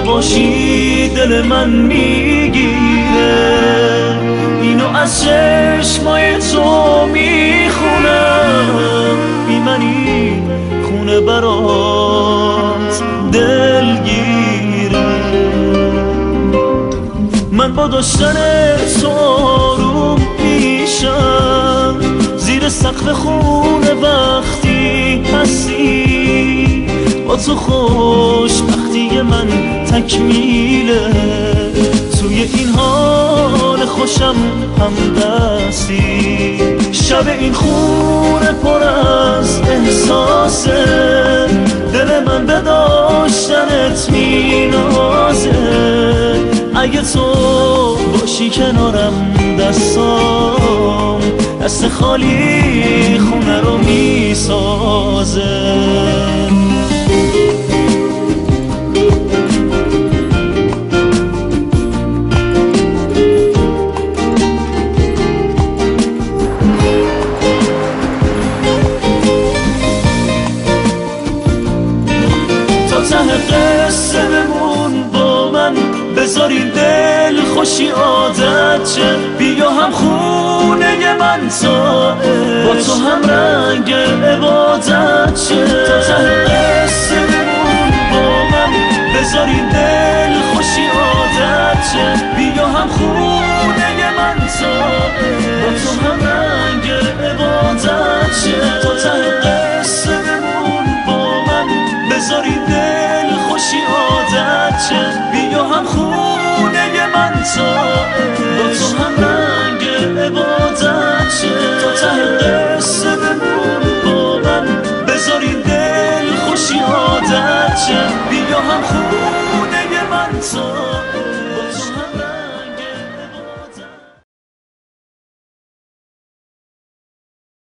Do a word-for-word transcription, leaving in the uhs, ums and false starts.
نباشی دل من میگیره، اینو از چشمای تو میخونم، بی منی خونه برات دلگیره. من با داشتن تو آروم میشم، زیر سقف خونه وقتی هستی، با تو خوشبختی من تکمیله، توی این حال خوشم همدستی. شب این خونه پر از احساسه، دل من به داشتنت مینازه، اگه تو باشی کنارم دستام دست خالی خونه رو میسازه. تا ته قصه بمون با من، بذاری دل خوشی عادت چه، بیا هم خونه من تا با تو هم رنگ عبادت چه. تا ته قصه بمون با من، بذاری دل خوشی عادت چه، بیا هم خونه من تا با تو هم رنگ عبادت چه. تا ته قصه بمون با من، بذاری دل خوشی عادت چه، بیا هم خونه من تا با تو هم رنگ عبادت چه. تا ته قصه بمون با من، بذاری دل خوشی عادت چه، بیا هم خونه من تا